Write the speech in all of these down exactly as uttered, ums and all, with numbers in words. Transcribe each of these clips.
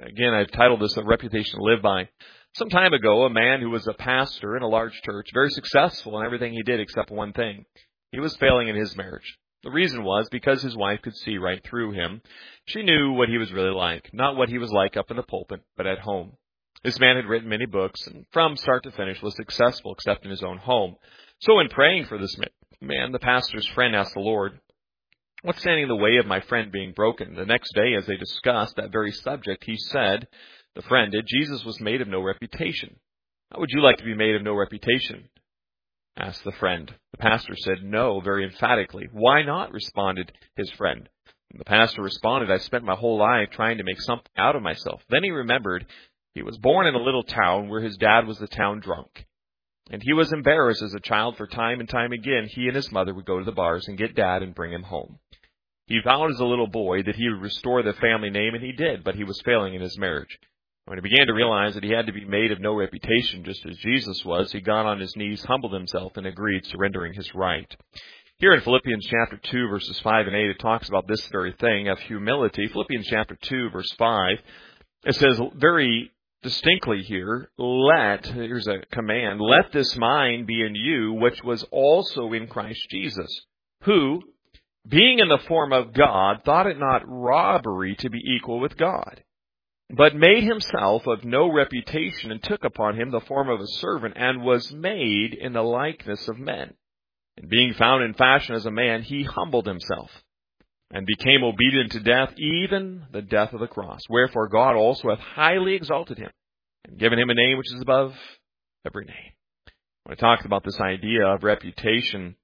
Again, I've titled this A Reputation to Live By. Some time ago, a man who was a pastor in a large church, very successful in everything he did except one thing. He was failing in his marriage. The reason was because his wife could see right through him. She knew what he was really like, not what he was like up in the pulpit, but at home. This man had written many books, and from start to finish was successful except in his own home. So in praying for this man, the pastor's friend asked the Lord, "What's standing in the way of my friend being broken?" The next day, as they discussed that very subject, he said, the friend did, "Jesus was made of no reputation." "How would you like to be made of no reputation?" asked the friend. The pastor said, "No," very emphatically. "Why not?" responded his friend. And the pastor responded, "I spent my whole life trying to make something out of myself." Then he remembered he was born in a little town where his dad was the town drunk. And he was embarrassed as a child, for time and time again he and his mother would go to the bars and get dad and bring him home. He vowed as a little boy that he would restore the family name, and he did, but he was failing in his marriage. When he began to realize that he had to be made of no reputation, just as Jesus was, he got on his knees, humbled himself, and agreed, surrendering his right. Here in Philippians chapter two, verses five and eight, it talks about this very thing of humility. Philippians chapter two, verse five, it says very distinctly here, let, here's a command, let this mind be in you, which was also in Christ Jesus, who, being in the form of God, thought it not robbery to be equal with God, but made himself of no reputation, and took upon him the form of a servant, and was made in the likeness of men. And being found in fashion as a man, he humbled himself, and became obedient to death, even the death of the cross. Wherefore God also hath highly exalted him, and given him a name which is above every name. When I talked about this idea of reputation,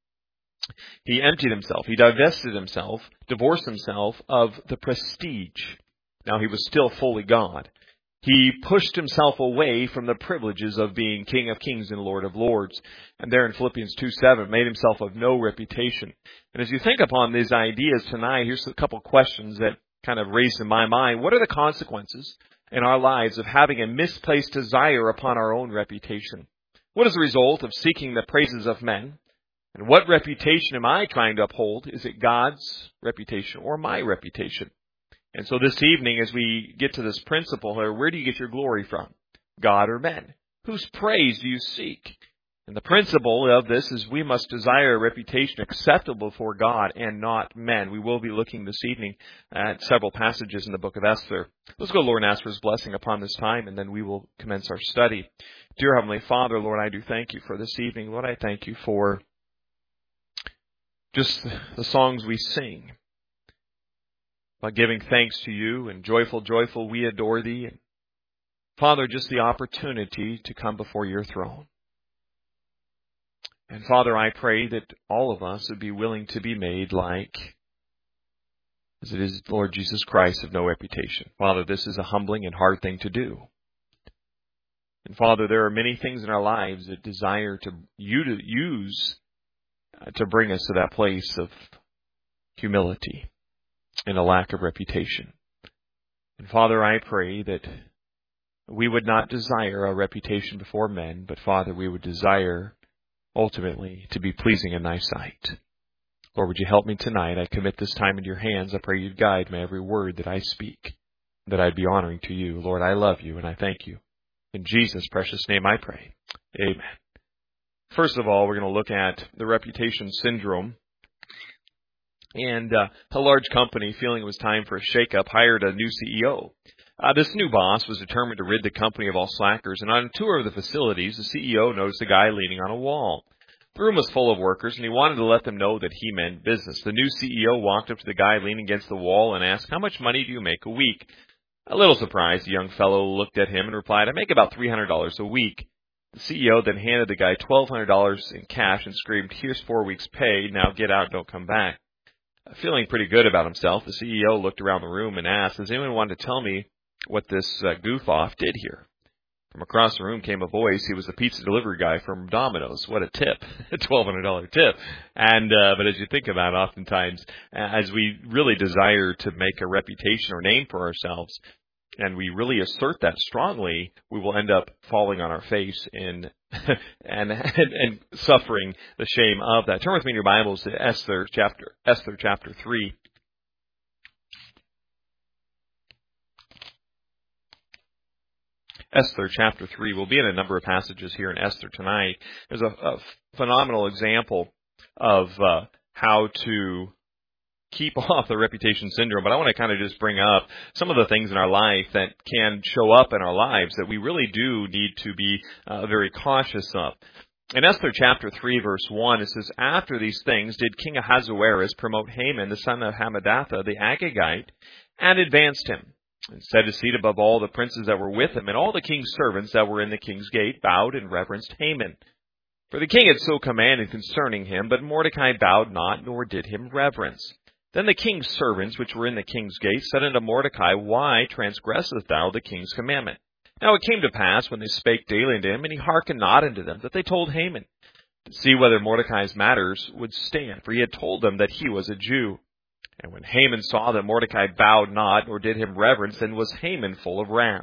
he emptied himself, he divested himself, divorced himself of the prestige. Now he was still fully God. He pushed himself away from the privileges of being King of Kings and Lord of Lords. And there in Philippians two seven, made himself of no reputation. And as you think upon these ideas tonight, here's a couple questions that kind of raised in my mind. What are the consequences in our lives of having a misplaced desire upon our own reputation? What is the result of seeking the praises of men? And what reputation am I trying to uphold? Is it God's reputation or my reputation? And so this evening, as we get to this principle here, where do you get your glory from? God or men? Whose praise do you seek? And the principle of this is we must desire a reputation acceptable for God and not men. We will be looking this evening at several passages in the book of Esther. Let's go, Lord, and ask for his blessing upon this time, and then we will commence our study. Dear Heavenly Father, Lord, I do thank you for this evening. Lord, I thank you for just the songs we sing, by giving thanks to you, and joyful, joyful, we adore thee. And Father, just the opportunity to come before your throne. And Father, I pray that all of us would be willing to be made like, as it is Lord Jesus Christ, of no reputation. Father, this is a humbling and hard thing to do. And Father, there are many things in our lives that desire to you to use uh, to bring us to that place of humility and a lack of reputation. And Father, I pray that we would not desire a reputation before men, but Father, we would desire ultimately to be pleasing in thy sight. Lord, would you help me tonight? I commit this time into your hands. I pray you'd guide me every word that I speak, that I'd be honoring to you. Lord, I love you and I thank you. In Jesus' precious name I pray. Amen. First of all, we're going to look at the reputation syndrome. And uh, a large company, feeling it was time for a shakeup, hired a new C E O. Uh, this new boss was determined to rid the company of all slackers, and on a tour of the facilities, the C E O noticed a guy leaning on a wall. The room was full of workers, and he wanted to let them know that he meant business. The new C E O walked up to the guy leaning against the wall and asked, "How much money do you make a week?" A little surprised, the young fellow looked at him and replied, "I make about three hundred dollars a week." The C E O then handed the guy twelve hundred dollars in cash and screamed, "Here's four weeks' pay. Now get out and don't come back." Feeling pretty good about himself, the C E O looked around the room and asked, "Does anyone want to tell me what this uh, goof-off did here?" From across the room came a voice. He was the pizza delivery guy from Domino's. What a tip, a twelve hundred dollars tip. And uh, but as you think about it, oftentimes, as we really desire to make a reputation or name for ourselves, and we really assert that strongly, we will end up falling on our face in and, and and suffering the shame of that. Turn with me in your Bibles to Esther chapter Esther chapter three. Esther chapter three. We'll be in a number of passages here in Esther tonight. There's a, a phenomenal example of uh, how to keep off the reputation syndrome, but I want to kind of just bring up some of the things in our life that can show up in our lives that we really do need to be uh, very cautious of. In Esther chapter three, verse one, it says, "After these things did King Ahasuerus promote Haman, the son of Hammedatha, the Agagite, and advanced him, and set his seat above all the princes that were with him, and all the king's servants that were in the king's gate bowed and reverenced Haman. For the king had so commanded concerning him, but Mordecai bowed not, nor did him reverence. Then the king's servants, which were in the king's gate, said unto Mordecai, Why transgressest thou the king's commandment? Now it came to pass, when they spake daily unto him, and he hearkened not unto them, that they told Haman, to see whether Mordecai's matters would stand, for he had told them that he was a Jew. And when Haman saw that Mordecai bowed not, nor did him reverence, then was Haman full of wrath.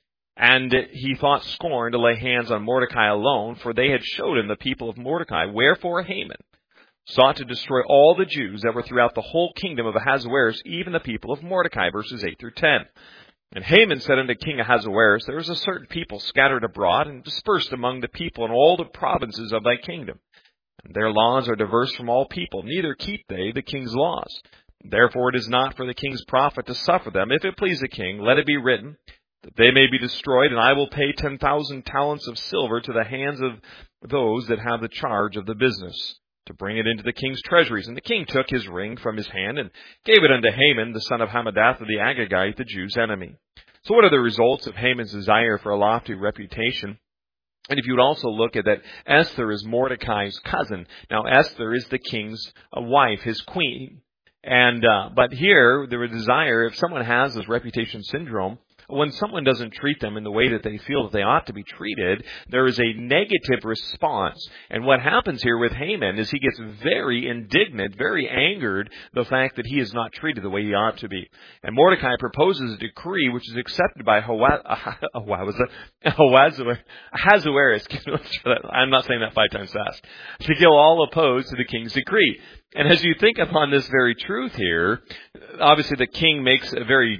And he thought scorn to lay hands on Mordecai alone, for they had showed him the people of Mordecai. Wherefore Haman sought to destroy all the Jews that were throughout the whole kingdom of Ahasuerus, even the people of Mordecai, verses eight through ten. And Haman said unto King Ahasuerus, There is a certain people scattered abroad and dispersed among the people in all the provinces of thy kingdom. And their laws are diverse from all people, neither keep they the king's laws. Therefore it is not for the king's profit to suffer them. If it please the king, let it be written, that they may be destroyed, and I will pay ten thousand talents of silver to the hands of those that have the charge of the business, to bring it into the king's treasuries. And the king took his ring from his hand and gave it unto Haman, the son of Hammedatha the Agagite, the Jews' enemy. So what are the results of Haman's desire for a lofty reputation? And if you would also look at that, Esther is Mordecai's cousin. Now Esther is the king's wife, his queen. And uh, but here, there was a desire, if someone has this reputation syndrome, when someone doesn't treat them in the way that they feel that they ought to be treated, there is a negative response. And what happens here with Haman is he gets very indignant, very angered, the fact that he is not treated the way he ought to be. And Mordecai proposes a decree which is accepted by Ahasuerus. I'm not saying that five times fast. To kill all opposed to the king's decree. And as you think upon this very truth here, obviously the king makes a very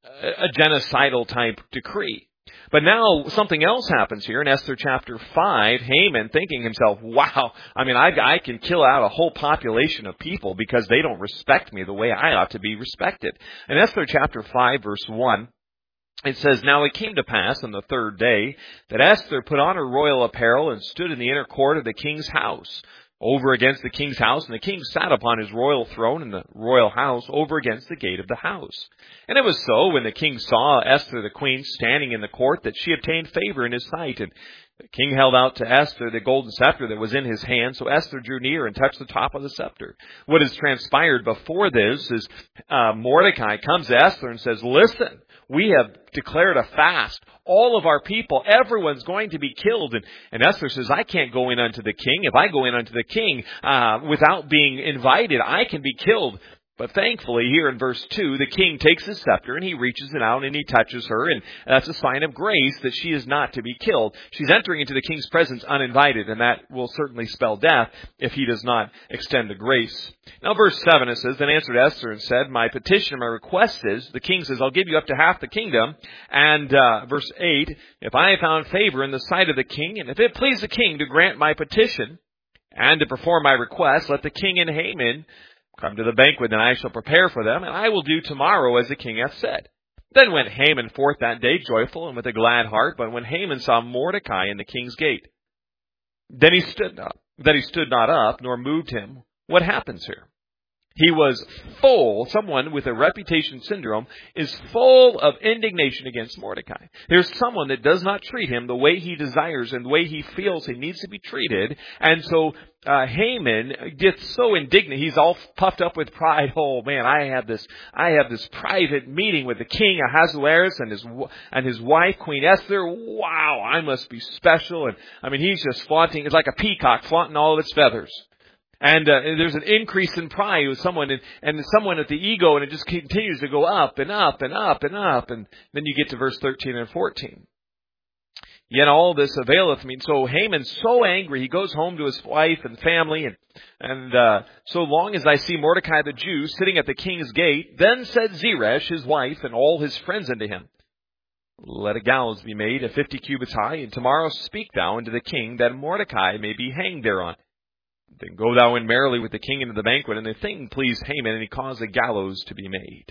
a genocidal type decree. But now something else happens here in Esther chapter five. Haman thinking himself, wow, I mean, I, I can kill out a whole population of people because they don't respect me the way I ought to be respected. In Esther chapter five, verse one, it says, Now it came to pass on the third day that Esther put on her royal apparel and stood in the inner court of the king's house, over against the king's house, and the king sat upon his royal throne in the royal house over against the gate of the house. And it was so, when the king saw Esther the queen standing in the court, that she obtained favor in his sight. And the king held out to Esther the golden scepter that was in his hand, so Esther drew near and touched the top of the scepter. What has transpired before this is uh, Mordecai comes to Esther and says, Listen, we have declared a fast. All of our people, everyone's going to be killed. And, and Esther says, I can't go in unto the king. If I go in unto the king uh, without being invited, I can be killed. But thankfully, here in verse two, the king takes his scepter and he reaches it out and he touches her. And that's a sign of grace that she is not to be killed. She's entering into the king's presence uninvited, and that will certainly spell death if he does not extend the grace. Now, verse seven, it says, Then answered Esther and said, My petition, my request is, the king says, I'll give you up to half the kingdom. And uh, verse eight, If I have found favor in the sight of the king, and if it please the king to grant my petition and to perform my request, let the king and Haman come to the banquet, and I shall prepare for them, and I will do tomorrow as the king hath said. Then went Haman forth that day joyful and with a glad heart. But when Haman saw Mordecai in the king's gate, then he stood up, that he stood not up, nor moved him. What happens here? He was full, someone with a reputation syndrome is full of indignation against Mordecai. There's someone that does not treat him the way he desires and the way he feels he needs to be treated. And so uh, Haman gets so indignant. He's all puffed up with pride. Oh man, I have this, I have this private meeting with the king Ahasuerus and his and his wife Queen Esther. Wow, I must be special. And I mean, he's just flaunting. It's like a peacock flaunting all of its feathers. And uh, there's an increase in pride with someone, and, and someone at the ego, and it just continues to go up and up and up and up. And then you get to verse thirteen and fourteen. Yet all this availeth me. So Haman's so angry, he goes home to his wife and family, and and uh, so long as I see Mordecai the Jew sitting at the king's gate, then said Zeresh, his wife, and all his friends unto him, Let a gallows be made of fifty cubits high, and tomorrow speak thou unto the king, that Mordecai may be hanged thereon. Then go thou in merrily with the king into the banquet, and the thing pleased Haman, and he caused a gallows to be made.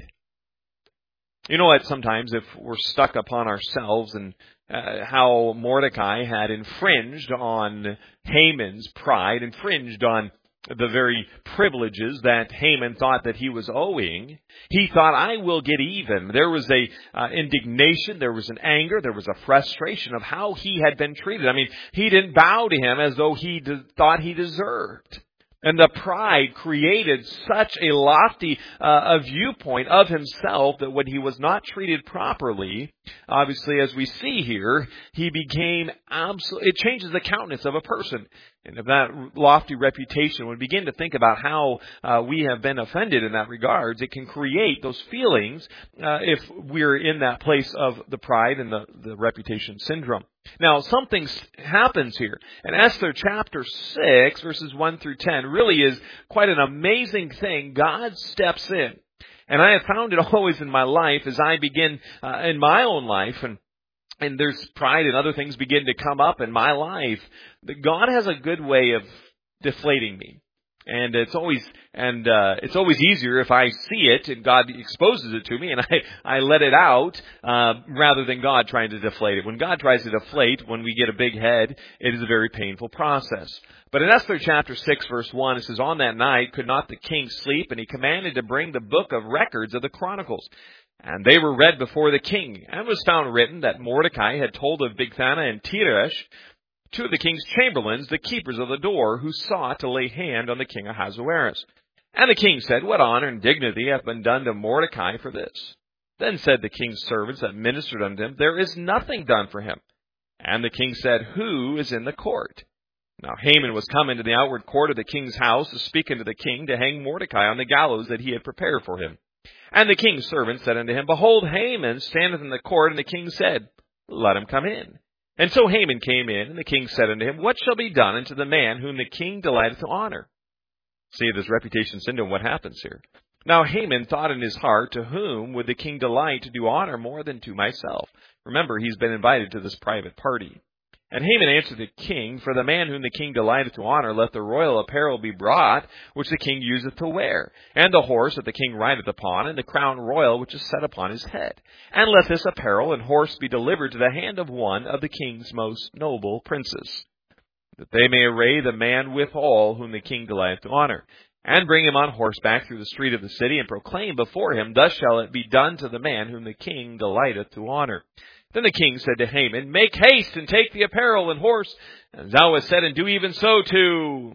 You know what, sometimes if we're stuck upon ourselves and uh, how Mordecai had infringed on Haman's pride, infringed on the very privileges that Haman thought that he was owing, he thought, I will get even. There was a uh, indignation, there was an anger, there was a frustration of how he had been treated. I mean, he didn't bow to him as though he de- thought he deserved. And the pride created such a lofty uh, a viewpoint of himself that when he was not treated properly, obviously as we see here, he became absolutely, it changes the countenance of a person. And if that lofty reputation, when we begin to think about how uh, we have been offended in that regards, it can create those feelings uh, if we're in that place of the pride and the, the reputation syndrome. Now, something happens here. And Esther chapter six, verses one through ten, really is quite an amazing thing. God steps in. And I have found it always in my life as I begin uh, in my own life, and and there's pride and other things begin to come up in my life, that God has a good way of deflating me. And it's always and uh, it's always easier if I see it and God exposes it to me and I, I let it out uh, rather than God trying to deflate it. When God tries to deflate, when we get a big head, it is a very painful process. But in Esther chapter six, verse one, it says, On that night could not the king sleep, and he commanded to bring the book of records of the Chronicles. And they were read before the king. And it was found written that Mordecai had told of Bigthana and Teresh, two of the king's chamberlains, the keepers of the door, who sought to lay hand on the king Ahasuerus. And the king said, What honor and dignity hath been done to Mordecai for this? Then said the king's servants that ministered unto him, There is nothing done for him. And the king said, Who is in the court? Now Haman was come into the outward court of the king's house to speak unto the king to hang Mordecai on the gallows that he had prepared for him. And the king's servant said unto him, Behold, Haman standeth in the court. And the king said, Let him come in. And so Haman came in, and the king said unto him, What shall be done unto the man whom the king delighteth to honor? See this reputation syndrome, what happens here. Now Haman thought in his heart, To whom would the king delight to do honor more than to myself? Remember, he's been invited to this private party. And Haman answered the king, For the man whom the king delighteth to honor, let the royal apparel be brought, which the king useth to wear, and the horse that the king rideth upon, and the crown royal which is set upon his head. And let this apparel and horse be delivered to the hand of one of the king's most noble princes, that they may array the man withal whom the king delighteth to honor, and bring him on horseback through the street of the city, and proclaim before him, Thus shall it be done to the man whom the king delighteth to honor. Then the king said to Haman, Make haste and take the apparel and horse, as thou hast said, and do even so to...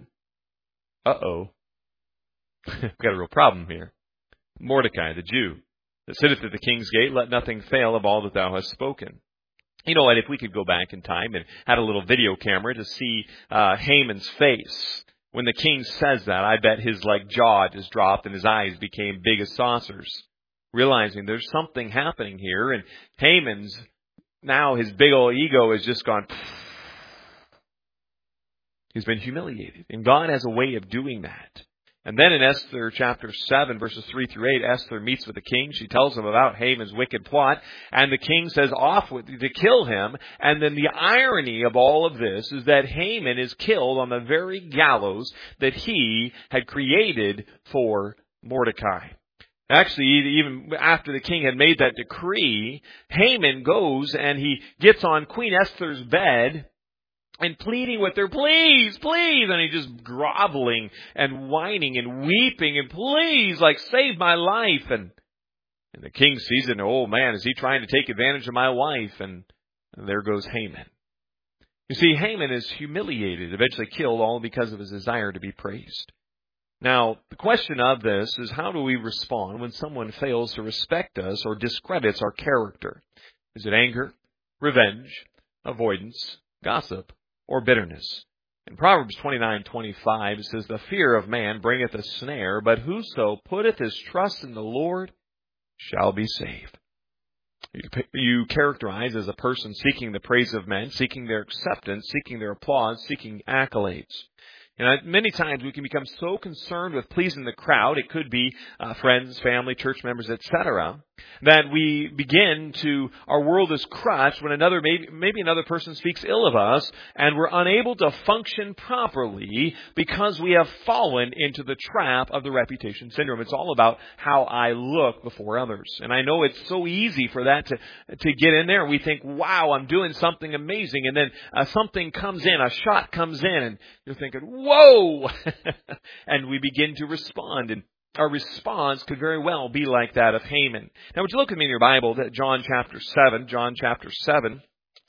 Uh-oh. We've got a real problem here. Mordecai, the Jew, that sitteth at the king's gate, let nothing fail of all that thou hast spoken. You know what, if we could go back in time and had a little video camera to see uh, Haman's face, when the king says that, I bet his like jaw just dropped and his eyes became big as saucers, realizing there's something happening here, and Haman's now his big old ego has just gone. He's been humiliated. And God has a way of doing that. And then in Esther chapter seven, verses three through eight, Esther meets with the king. She tells him about Haman's wicked plot. And the king says, Off with you to kill him. And then the irony of all of this is that Haman is killed on the very gallows that he had created for Mordecai. Actually, even after the king had made that decree, Haman goes and he gets on Queen Esther's bed and pleading with her, please, please. And he's just groveling and whining and weeping and please, like, save my life. And, and the king sees it and, oh man, is he trying to take advantage of my wife? And, and there goes Haman. You see, Haman is humiliated, eventually killed, all because of his desire to be praised. Now, the question of this is, how do we respond when someone fails to respect us or discredits our character? Is it anger, revenge, avoidance, gossip, or bitterness? In Proverbs twenty-nine twenty-five, it says, The fear of man bringeth a snare, but whoso putteth his trust in the Lord shall be saved. You characterize as a person seeking the praise of men, seeking their acceptance, seeking their applause, seeking accolades. And many times we can become so concerned with pleasing the crowd. It could be uh, friends, family, church members, et cetera, That we begin to, our world is crushed when another, maybe, maybe another person speaks ill of us, and we're unable to function properly because we have fallen into the trap of the reputation syndrome. It's all about how I look before others. And I know it's so easy for that to, to get in there. We think, wow, I'm doing something amazing. And then uh, something comes in, a shot comes in, and you're thinking, whoa! And we begin to respond. And our response could very well be like that of Haman. Now, would you look at me in your Bible, that John chapter seven, John chapter seven.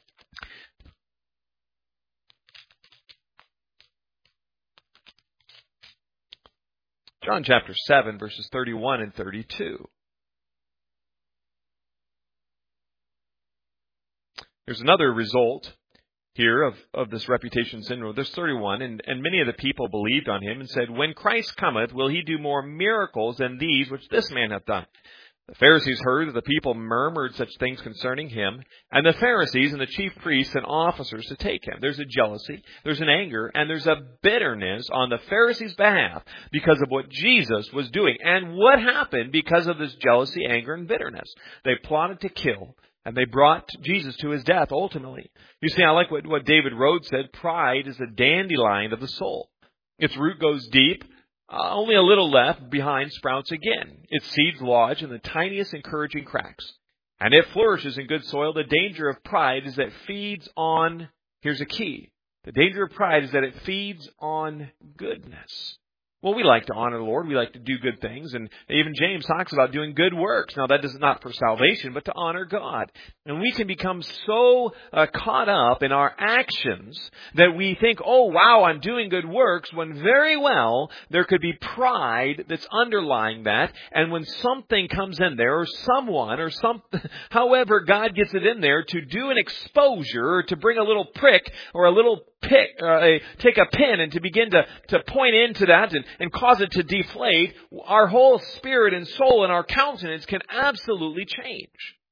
John chapter seven, verses thirty-one and thirty-two. There's another result here of, of this reputation syndrome. There's thirty-one, and, and many of the people believed on him and said, when Christ cometh, will he do more miracles than these which this man hath done? The Pharisees heard that the people murmured such things concerning him, and the Pharisees and the chief priests and officers to take him. There's a jealousy, there's an anger, and there's a bitterness on the Pharisees' behalf because of what Jesus was doing. And what happened because of this jealousy, anger, and bitterness? They plotted to kill. And they brought Jesus to his death, ultimately. You see, I like what, what David Rhodes said. Pride is a dandelion of the soul. Its root goes deep. Uh, only a little left behind sprouts again. Its seeds lodge in the tiniest encouraging cracks. And it flourishes in good soil. The danger of pride is that it feeds on, here's a key. The danger of pride is that it feeds on goodness. Well, we like to honor the Lord. We like to do good things. And even James talks about doing good works. Now, that is not for salvation, but to honor God. And we can become so uh, caught up in our actions that we think, oh, wow, I'm doing good works, when very well there could be pride that's underlying that. And when something comes in there, or someone, or some, however God gets it in there to do an exposure, or to bring a little prick, or a little pick, uh, a, take a pin and to begin to, to point into that and, and cause it to deflate, our whole spirit and soul and our countenance can absolutely change.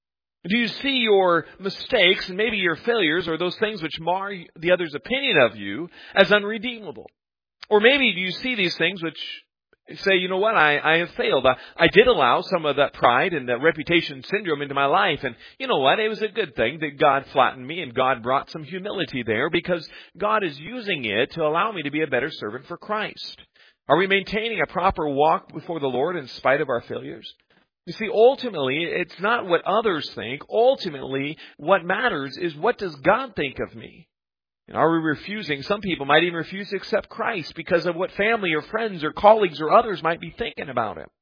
Do you see your mistakes and maybe your failures or those things which mar the other's opinion of you as unredeemable? Or maybe do you see these things which say, you know what, I, I have failed. I, I did allow some of that pride and that reputation syndrome into my life. And you know what, it was a good thing that God flattened me and God brought some humility there because God is using it to allow me to be a better servant for Christ. Are we maintaining a proper walk before the Lord in spite of our failures? You see, ultimately, it's not what others think. Ultimately, what matters is what does God think of me? And are we refusing? Some people might even refuse to accept Christ because of what family or friends or colleagues or others might be thinking about him.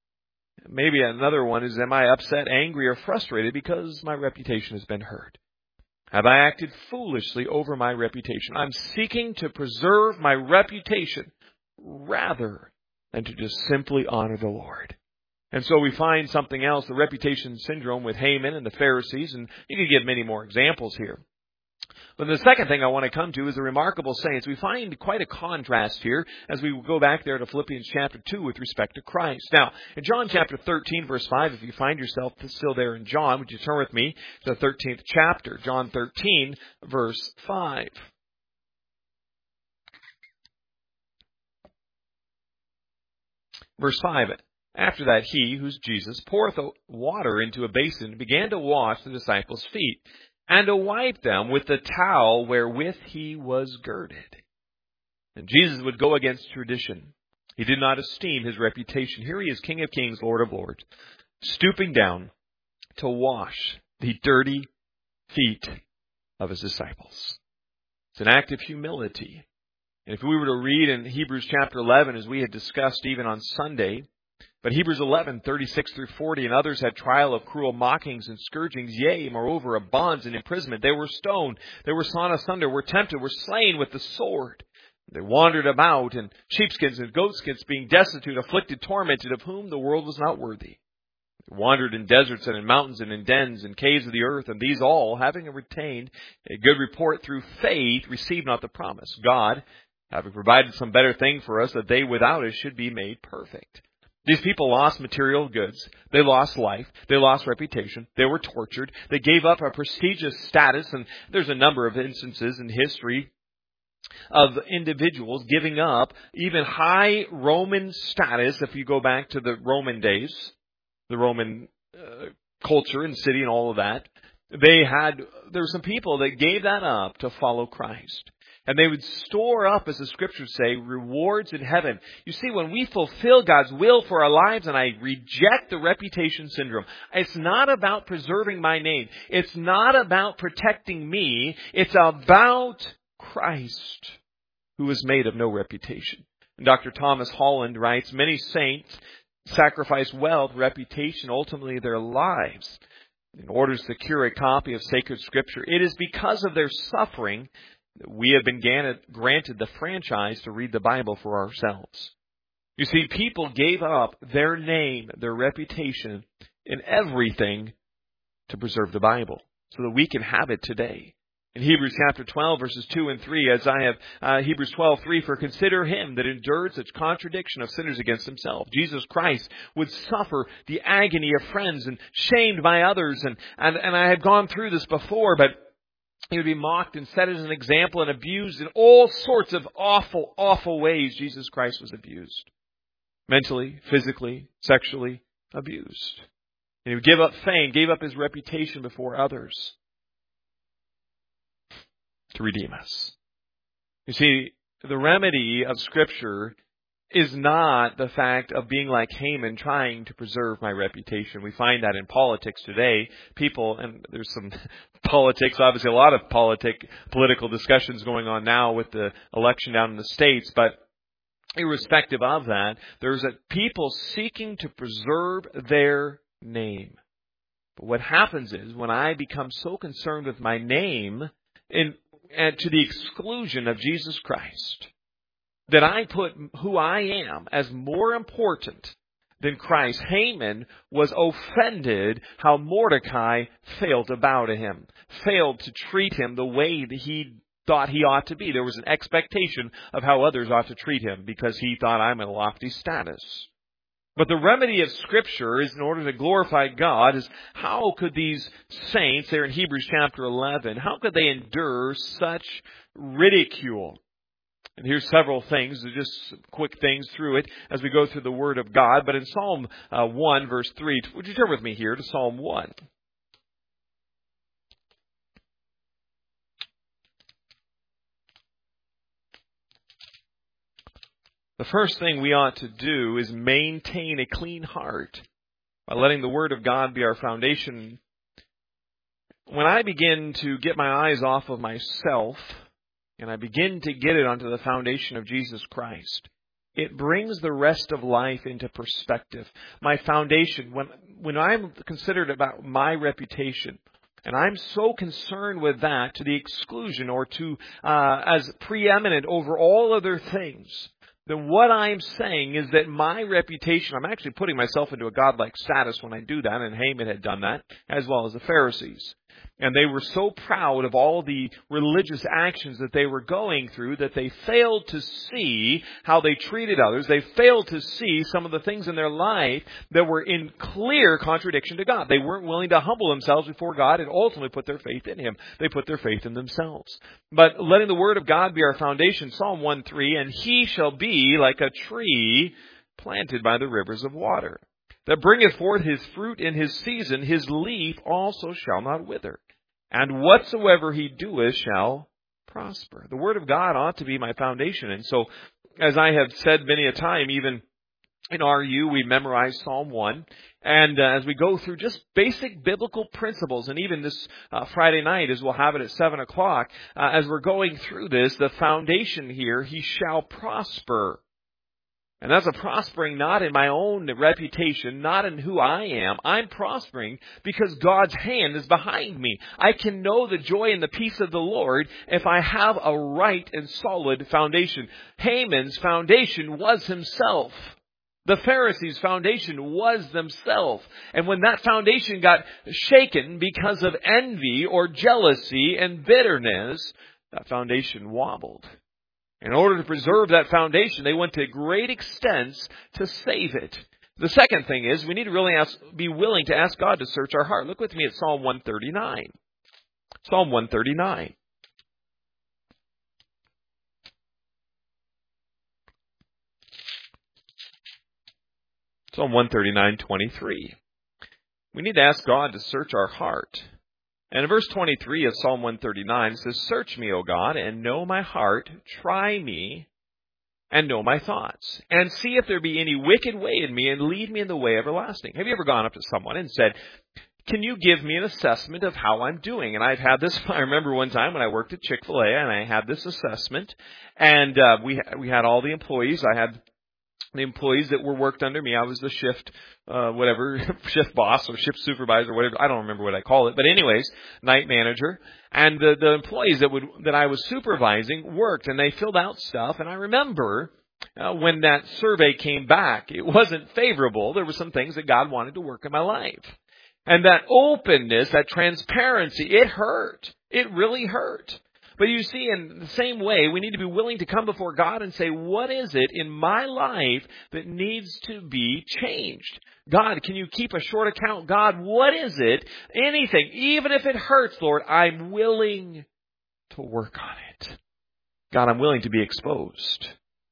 Maybe another one is, am I upset, angry, or frustrated because my reputation has been hurt? Have I acted foolishly over my reputation? I'm seeking to preserve my reputation rather than to just simply honor the Lord. And so we find something else, the reputation syndrome with Haman and the Pharisees, and you could give many more examples here. But the second thing I want to come to is the remarkable saints. We find quite a contrast here as we go back there to Philippians chapter two with respect to Christ. Now, in John chapter thirteen, verse five, if you find yourself still there in John, would you turn with me to the thirteenth chapter, John thirteen, verse five. Verse five, after that he, who's Jesus, poureth water into a basin and began to wash the disciples' feet, and to wipe them with the towel wherewith he was girded. And Jesus would go against tradition. He did not esteem his reputation. Here he is, King of Kings, Lord of Lords, stooping down to wash the dirty feet of his disciples. It's an act of humility. And if we were to read in Hebrews chapter eleven, as we had discussed even on Sunday, but Hebrews eleven, thirty-six through forty, and others had trial of cruel mockings and scourgings, yea, moreover, of bonds and imprisonment. They were stoned, they were sawn asunder, were tempted, were slain with the sword. They wandered about in sheepskins and goatskins, being destitute, afflicted, tormented, of whom the world was not worthy. They wandered in deserts and in mountains and in dens and caves of the earth, and these all, having retained a good report through faith, received not the promise. God, having provided some better thing for us, that they without us should be made perfect. These people lost material goods. They lost life. They lost reputation. They were tortured. They gave up a prestigious status. And there's a number of instances in history of individuals giving up even high Roman status. If you go back to the Roman days, the Roman uh, culture and city and all of that, they had, there were some people that gave that up to follow Christ. And they would store up, as the scriptures say, rewards in heaven. You see, when we fulfill God's will for our lives, and I reject the reputation syndrome, it's not about preserving my name. It's not about protecting me. It's about Christ, who is made of no reputation. And Doctor Thomas Holland writes, many saints sacrifice wealth, reputation, ultimately their lives, in order to secure a copy of sacred scripture. It is because of their suffering that we have been granted the franchise to read the Bible for ourselves. You see, people gave up their name, their reputation, and everything to preserve the Bible so that we can have it today. In Hebrews chapter twelve, verses two and three, as I have uh, Hebrews twelve three, for consider him that endured such contradiction of sinners against himself. Jesus Christ would suffer the agony of friends and shamed by others. And, and, and I have gone through this before, but he would be mocked and set as an example and abused in all sorts of awful, awful ways. Jesus Christ was abused. Mentally, physically, sexually abused. And he would give up fame, gave up his reputation before others to redeem us. You see, the remedy of Scripture is not the fact of being like Haman, trying to preserve my reputation. We find that in politics today. People, and there's some politics, obviously a lot of politic, political discussions going on now with the election down in the States, but irrespective of that, there's a people seeking to preserve their name. But what happens is, when I become so concerned with my name, in, and to the exclusion of Jesus Christ, that I put who I am as more important than Christ. Haman was offended how Mordecai failed to bow to him, failed to treat him the way that he thought he ought to be. There was an expectation of how others ought to treat him because he thought, I'm in a lofty status. But the remedy of Scripture is, in order to glorify God, is how could these saints, there in Hebrews chapter eleven, how could they endure such ridicule? And here's several things, just quick things through it as we go through the Word of God. But in Psalm uh, one, verse three, would you turn with me here to Psalm one? The first thing we ought to do is maintain a clean heart by letting the Word of God be our foundation. When I begin to get my eyes off of myself, and I begin to get it onto the foundation of Jesus Christ, it brings the rest of life into perspective. My foundation, when when I'm considered about my reputation, and I'm so concerned with that to the exclusion or to uh, as preeminent over all other things, then what I'm saying is that my reputation, I'm actually putting myself into a godlike status when I do that, and Haman had done that, as well as the Pharisees. And they were so proud of all the religious actions that they were going through that they failed to see how they treated others. They failed to see some of the things in their life that were in clear contradiction to God. They weren't willing to humble themselves before God and ultimately put their faith in Him. They put their faith in themselves. But letting the Word of God be our foundation, Psalm one three, and he shall be like a tree planted by the rivers of water, that bringeth forth his fruit in his season, his leaf also shall not wither, and whatsoever he doeth shall prosper. The Word of God ought to be my foundation. And so, as I have said many a time, even in R U, we memorize Psalm one. And uh, as we go through just basic biblical principles, and even this uh, Friday night, as we'll have it at seven o'clock, uh, as we're going through this, the foundation here, he shall prosper. And that's a prospering not in my own reputation, not in who I am. I'm prospering because God's hand is behind me. I can know the joy and the peace of the Lord if I have a right and solid foundation. Haman's foundation was himself. The Pharisees' foundation was themselves. And when that foundation got shaken because of envy or jealousy and bitterness, that foundation wobbled. In order to preserve that foundation, they went to great extents to save it. The second thing is we need to really ask, be willing to ask God to search our heart. Look with me at Psalm one thirty-nine. Psalm one thirty-nine. Psalm one thirty-nine, twenty-three. We need to ask God to search our heart. And in verse twenty-three of Psalm one thirty-nine, it says, "Search me, O God, and know my heart. Try me and know my thoughts. And see if there be any wicked way in me, and lead me in the way everlasting." Have you ever gone up to someone and said, "Can you give me an assessment of how I'm doing?" And I've had this, I remember one time when I worked at Chick-fil-A, and I had this assessment. And uh, we we had all the employees. I had the employees that were worked under me. I was the shift, uh, whatever, shift boss or shift supervisor, whatever. I don't remember what I call it. But anyways, night manager. And the, the employees that would that I was supervising worked, and they filled out stuff. And I remember uh, when that survey came back, it wasn't favorable. There were some things that God wanted to work in my life. And that openness, that transparency, it hurt. It really hurt. But you see, in the same way, we need to be willing to come before God and say, what is it in my life that needs to be changed? God, can you keep a short account? God, what is it? Anything, even if it hurts, Lord, I'm willing to work on it. God, I'm willing to be exposed.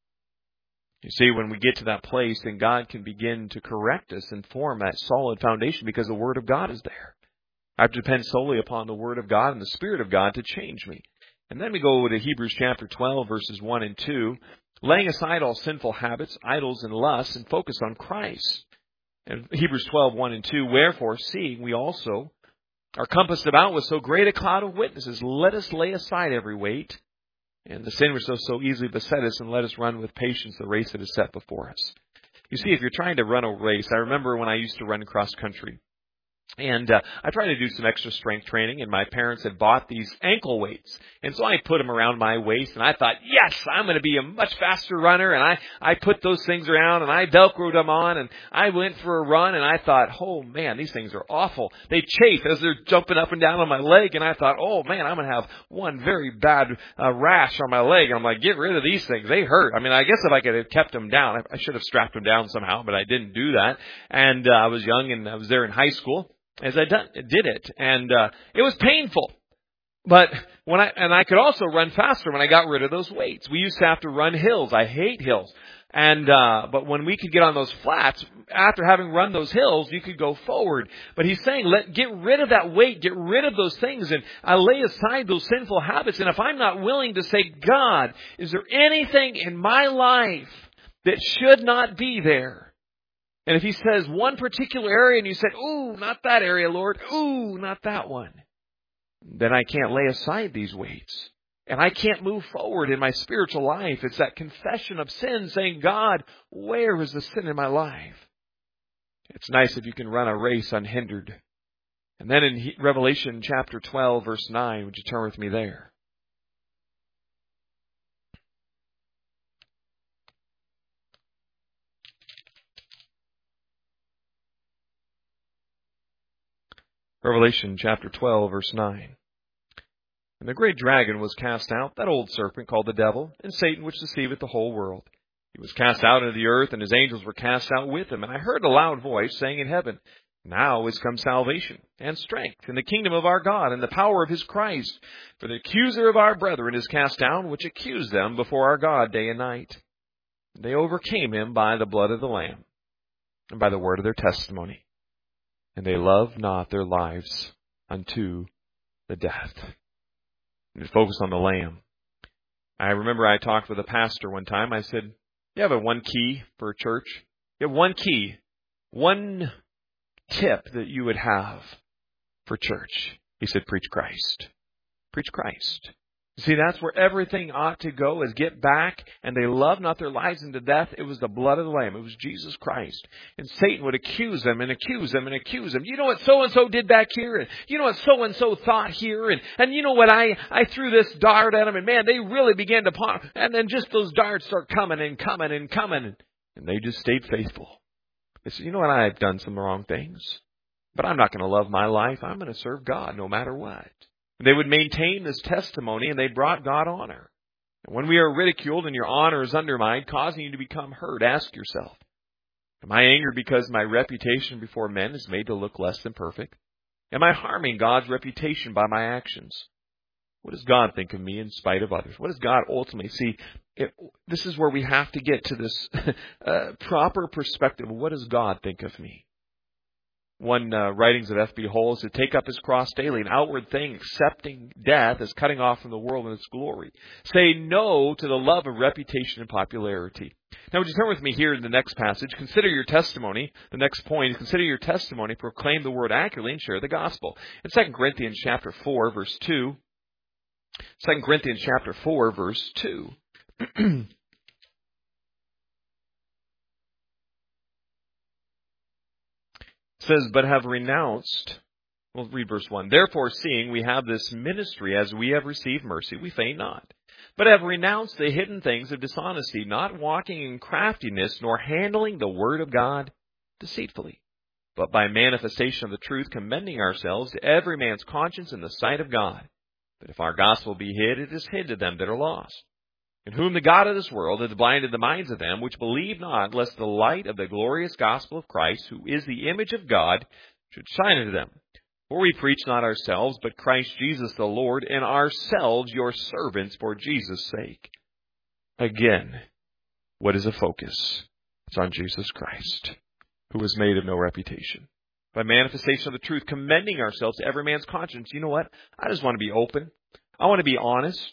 You see, when we get to that place, then God can begin to correct us and form that solid foundation because the Word of God is there. I have to depend solely upon the Word of God and the Spirit of God to change me. And then we go to Hebrews chapter twelve, verses one and two, laying aside all sinful habits, idols, and lusts, and focus on Christ. And Hebrews twelve, one and two, "Wherefore, seeing we also are compassed about with so great a cloud of witnesses, let us lay aside every weight, and the sin which does so easily beset us, and let us run with patience the race that is set before us." You see, if you're trying to run a race, I remember when I used to run cross country. And uh, I tried to do some extra strength training, and my parents had bought these ankle weights. And so I put them around my waist, and I thought, yes, I'm going to be a much faster runner. And I, I put those things around, and I Velcroed them on, and I went for a run, and I thought, oh, man, these things are awful. They chafe as they're jumping up and down on my leg, and I thought, oh, man, I'm going to have one very bad uh, rash on my leg. And I'm like, get rid of these things. They hurt. I mean, I guess if I could have kept them down, I, I should have strapped them down somehow, but I didn't do that. And uh, I was young, and I was there in high school as I done, did it, and uh, it was painful. But when I and I could also run faster when I got rid of those weights. We used to have to run hills. I hate hills, and uh, but when we could get on those flats, after having run those hills, you could go forward. But he's saying, let get rid of that weight, get rid of those things, and I lay aside those sinful habits. And if I'm not willing to say, God, is there anything in my life that should not be there? And if he says one particular area and you said, ooh, not that area, Lord, ooh, not that one, then I can't lay aside these weights. And I can't move forward in my spiritual life. It's that confession of sin saying, God, where is the sin in my life? It's nice if you can run a race unhindered. And then in Revelation chapter twelve, verse nine, would you turn with me there? Revelation chapter twelve, verse nine. "And the great dragon was cast out, that old serpent called the devil, and Satan, which deceiveth the whole world. He was cast out into the earth, and his angels were cast out with him. And I heard a loud voice saying in heaven, Now is come salvation, and strength, and the kingdom of our God, and the power of his Christ. For the accuser of our brethren is cast down, which accused them before our God day and night. They overcame him by the blood of the Lamb, and by the word of their testimony. And they loved not their lives unto the death." And focus on the Lamb. I remember I talked with a pastor one time. I said, you have a one key for a church? You have one key, one tip that you would have for church. He said, preach Christ. Preach Christ. See, that's where everything ought to go, is get back, and they love not their lives unto death. It was the blood of the Lamb. It was Jesus Christ. And Satan would accuse them and accuse them and accuse them. You know what so-and-so did back here? And you know what so-and-so thought here? And, and you know what, I, I threw this dart at them, and man, they really began to ponder. And then just those darts start coming and coming and coming. And they just stayed faithful. They said, you know what, I've done some wrong things, but I'm not going to love my life. I'm going to serve God no matter what. They would maintain this testimony, and they brought God honor. And when we are ridiculed and your honor is undermined, causing you to become hurt, ask yourself, am I angered because my reputation before men is made to look less than perfect? Am I harming God's reputation by my actions? What does God think of me in spite of others? What does God ultimately see? It, this is where we have to get to this uh, proper perspective. What does God think of me? One uh, writings of F B Hole is to take up his cross daily, an outward thing, accepting death as cutting off from the world and its glory. Say no to the love of reputation and popularity. Now, would you turn with me here in the next passage? Consider your testimony. The next point is consider your testimony, proclaim the word accurately, and share the gospel. In Second Corinthians chapter four, verse two, Second Corinthians chapter four, verse two. Says, but have renounced, we'll read verse one. Therefore, seeing we have this ministry as we have received mercy, we faint not, but have renounced the hidden things of dishonesty, not walking in craftiness, nor handling the word of God deceitfully, but by manifestation of the truth, commending ourselves to every man's conscience in the sight of God. But if our gospel be hid, it is hid to them that are lost, in whom the God of this world hath blinded the minds of them which believe not, lest the light of the glorious gospel of Christ, who is the image of God, should shine unto them. For we preach not ourselves, but Christ Jesus the Lord, and ourselves your servants for Jesus' sake. Again, what is the focus? It's on Jesus Christ, who was made of no reputation. By manifestation of the truth, commending ourselves to every man's conscience. You know what? I just want to be open. I want to be honest.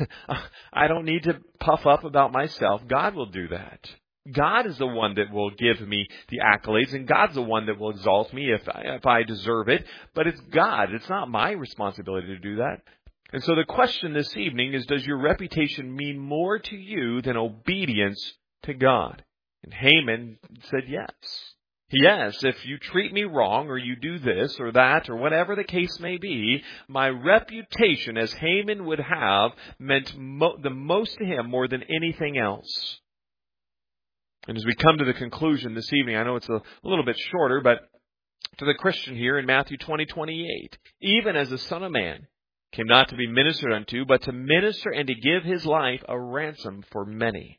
I don't need to puff up about myself. God will do that. God is the one that will give me the accolades, and God's the one that will exalt me if I, if I deserve it. But it's God. It's not my responsibility to do that. And so the question this evening is, does your reputation mean more to you than obedience to God? And Haman said yes. Yes, if you treat me wrong, or you do this or that, or whatever the case may be, my reputation, as Haman would have, meant mo- the most to him more than anything else. And as we come to the conclusion this evening, I know it's a, a little bit shorter, but to the Christian here in Matthew twenty twenty-eight, even as the Son of Man came not to be ministered unto, but to minister and to give his life a ransom for many.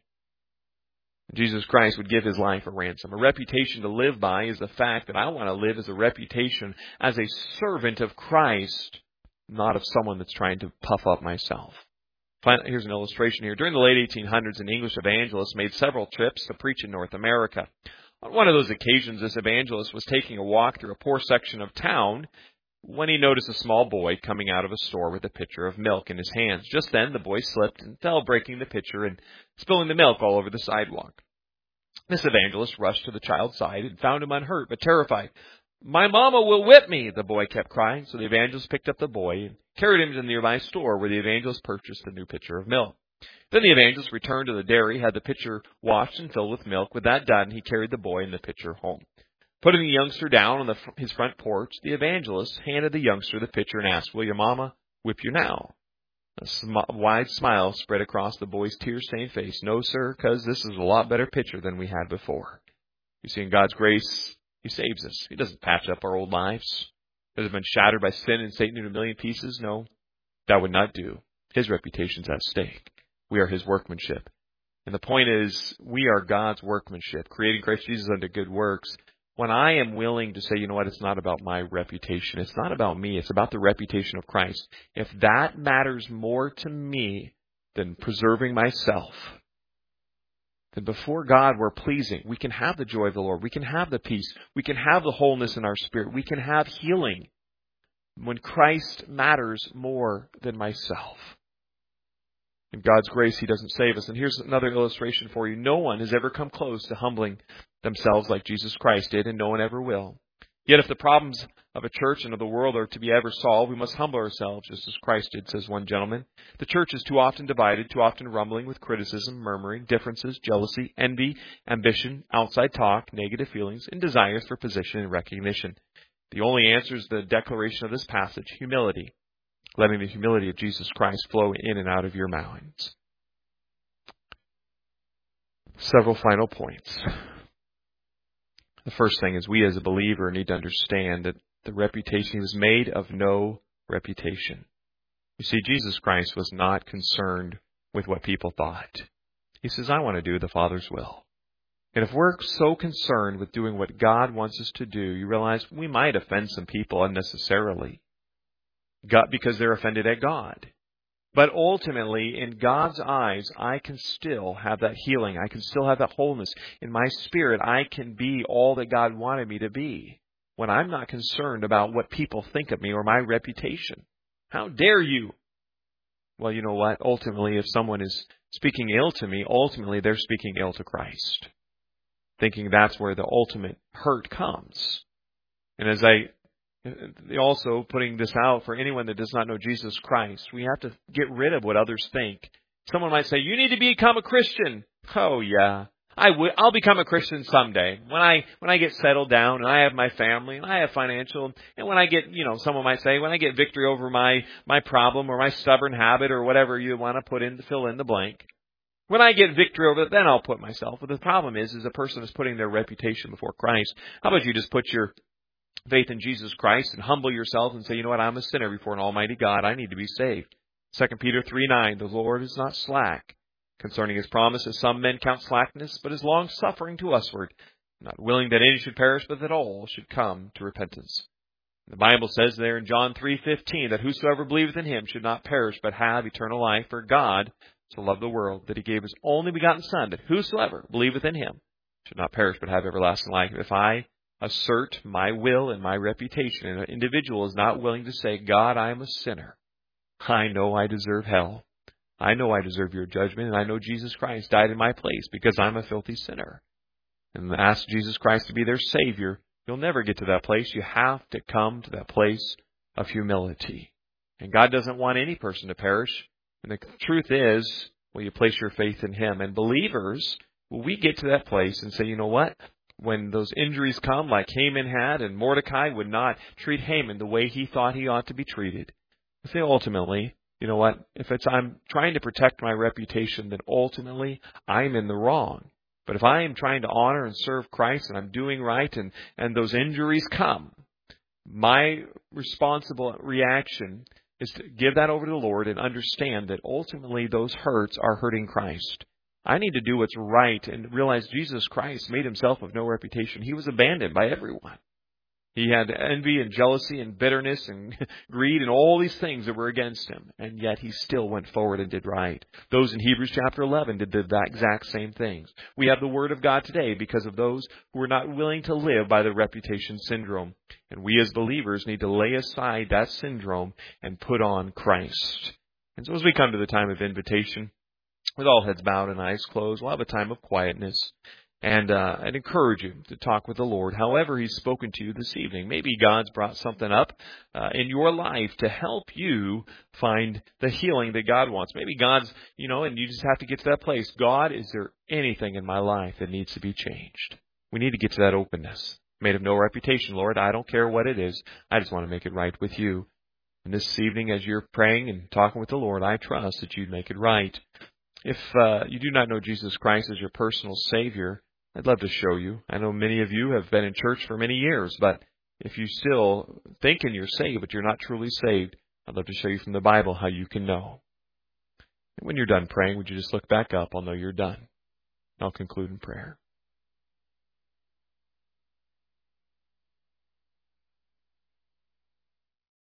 Jesus Christ would give his life a ransom. A reputation to live by is the fact that I want to live as a reputation as a servant of Christ, not of someone that's trying to puff up myself. Here's an illustration here. During the late eighteen hundreds, an English evangelist made several trips to preach in North America. On one of those occasions, this evangelist was taking a walk through a poor section of town when he noticed a small boy coming out of a store with a pitcher of milk in his hands. Just then, the boy slipped and fell, breaking the pitcher and spilling the milk all over the sidewalk. This evangelist rushed to the child's side and found him unhurt but terrified. "My mama will whip me," the boy kept crying. So the evangelist picked up the boy and carried him to the nearby store where the evangelist purchased a new pitcher of milk. Then the evangelist returned to the dairy, had the pitcher washed and filled with milk. With that done, he carried the boy and the pitcher home. Putting the youngster down on the, his front porch, the evangelist handed the youngster the pitcher and asked, "Will your mama whip you now?" A sm- wide smile spread across the boy's tear-stained face. "No, sir, because this is a lot better pitcher than we had before." You see, in God's grace, He saves us. He doesn't patch up our old lives that have been shattered by sin and Satan into a million pieces. No, that would not do. His reputation's at stake. We are His workmanship. And the point is, we are God's workmanship, creating Christ Jesus unto good works. When I am willing to say, you know what, it's not about my reputation. It's not about me. It's about the reputation of Christ. If that matters more to me than preserving myself, then before God we're pleasing. We can have the joy of the Lord. We can have the peace. We can have the wholeness in our spirit. We can have healing when Christ matters more than myself. In God's grace, He doesn't save us. And here's another illustration for you. No one has ever come close to humbling themselves like Jesus Christ did, and no one ever will. Yet if the problems of a church and of the world are to be ever solved, we must humble ourselves just as Christ did, says one gentleman. The church is too often divided, too often rumbling with criticism, murmuring, differences, jealousy, envy, ambition, outside talk, negative feelings, and desires for position and recognition. The only answer is the declaration of this passage, humility. Letting the humility of Jesus Christ flow in and out of your minds. Several final points. The first thing is we as a believer need to understand that the reputation was made of no reputation. You see, Jesus Christ was not concerned with what people thought. He says, I want to do the Father's will. And if we're so concerned with doing what God wants us to do, you realize we might offend some people unnecessarily. God, because they're offended at God. But ultimately, in God's eyes, I can still have that healing. I can still have that wholeness. In my spirit, I can be all that God wanted me to be. when I'm not concerned about what people think of me or my reputation? How dare you? Well, you know what? Ultimately, if someone is speaking ill to me, ultimately they're speaking ill to Christ, thinking that's where the ultimate hurt comes. And as I also putting this out for anyone that does not know Jesus Christ, we have to get rid of what others think. Someone might say, you need to become a Christian. Oh, yeah. I will. I'll become a Christian someday when I when I get settled down and I have my family and I have financial, and when I get, you know, someone might say, when I get victory over my my problem or my stubborn habit or whatever you want to put in to fill in the blank. When I get victory over it, then I'll put myself. But the problem is, is a person is putting their reputation before Christ. How about you just put your faith in Jesus Christ and humble yourself and say, you know what, I'm a sinner before an almighty God. I need to be saved. Second Peter three nine, the Lord is not slack concerning his promises. Some men count slackness, but is long-suffering to usward, not willing that any should perish, but that all should come to repentance. The Bible says there in John three fifteen that whosoever believeth in him should not perish, but have eternal life. For God so loved the world that he gave his only begotten Son, that whosoever believeth in him should not perish, but have everlasting life. If I assert my will and my reputation, and an individual is not willing to say, God, I am a sinner, I know I deserve hell, I know I deserve your judgment, and I know Jesus Christ died in my place because I'm a filthy sinner, and ask Jesus Christ to be their Savior, you'll never get to that place. You have to come to that place of humility. And God doesn't want any person to perish. And the truth is, will you place your faith in him? And believers, will we get to that place and say, you know what? When those injuries come, like Haman had, and Mordecai would not treat Haman the way he thought he ought to be treated. I say ultimately, you know what? If it's I'm trying to protect my reputation, then ultimately I'm in the wrong. But if I am trying to honor and serve Christ and I'm doing right and, and those injuries come, my responsible reaction is to give that over to the Lord and understand that ultimately those hurts are hurting Christ. I need to do what's right and realize Jesus Christ made himself of no reputation. He was abandoned by everyone. He had envy and jealousy and bitterness and greed and all these things that were against him. And yet he still went forward and did right. Those in Hebrews chapter eleven did the exact same things. We have the Word of God today because of those who are not willing to live by the reputation syndrome. And we as believers need to lay aside that syndrome and put on Christ. And so as we come to the time of invitation, with all heads bowed and eyes closed, we'll have a time of quietness. And uh, I'd encourage you to talk with the Lord, however he's spoken to you this evening. Maybe God's brought something up uh, in your life to help you find the healing that God wants. Maybe God's, you know, and you just have to get to that place. God, is there anything in my life that needs to be changed? We need to get to that openness. Made of no reputation, Lord. I don't care what it is. I just want to make it right with you. And this evening, as you're praying and talking with the Lord, I trust that you'd make it right. If uh, you do not know Jesus Christ as your personal Savior, I'd love to show you. I know many of you have been in church for many years, but if you still thinking you're saved, but you're not truly saved, I'd love to show you from the Bible how you can know. And when you're done praying, would you just look back up? I'll know you're done. I'll conclude in prayer.